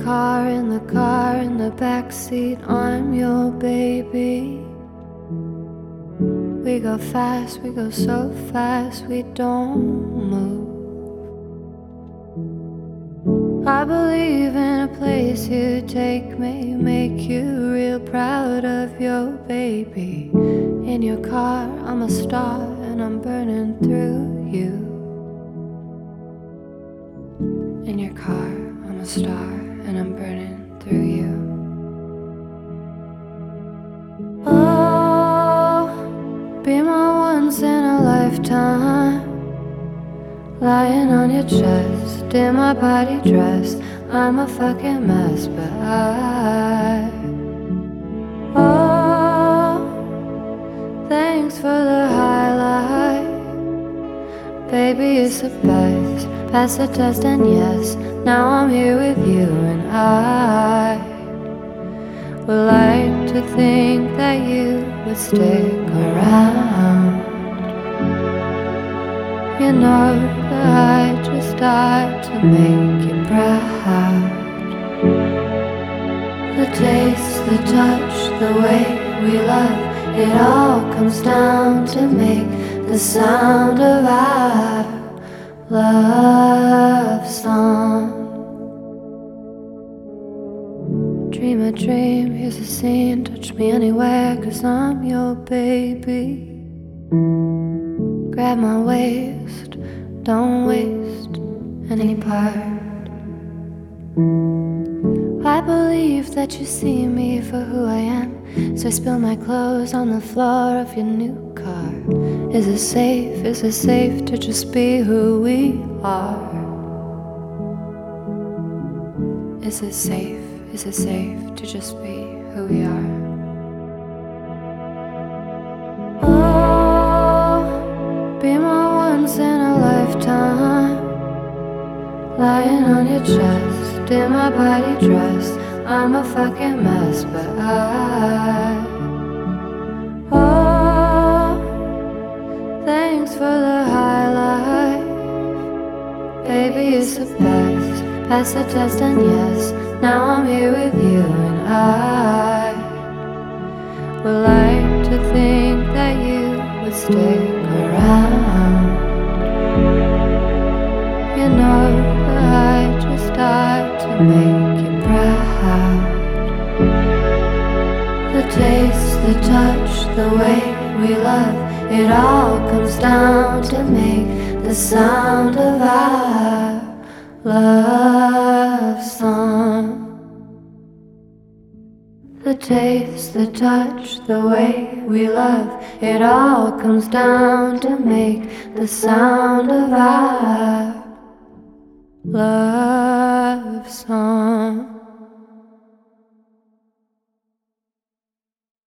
car, in the car, in the backseat, I'm your baby. We go fast, we go so fast, we don't move. I believe in a place you take me, make you real proud of your baby. In your car, I'm a star and I'm burning through you. In your car, I'm a star and I'm burning through you. Oh, be my once in a lifetime. Lying on your chest, in my body dress, I'm a fucking mess, but oh, thanks for the highlight. Baby, it's the best. Pass the test and yes, now I'm here with you, and I would like to think that you would stick around. You know that I just died to make you proud. The taste, the touch, the way we love, it all comes down to make the sound of our love song. Dream a dream, here's a scene, touch me anywhere, 'cause I'm your baby. Grab my waist, don't waste any part. I believe that you see me for who I am, so I spill my clothes on the floor of your new car. Is it safe to just be who we are? Is it safe to just be who we are? Oh, be my once in a lifetime. Lying on your chest, in my body dress, I'm a fucking mess, but oh, thanks for the highlight. Baby, it's the best. Pass the test and yes, now I'm here with you, and I would like to think that you would stick around. You know that I just died to make you proud. The taste, the touch, the way we love, it all comes down to make the sound of our love song. The taste, the touch, the way we love, it all comes down to make the sound of our love song.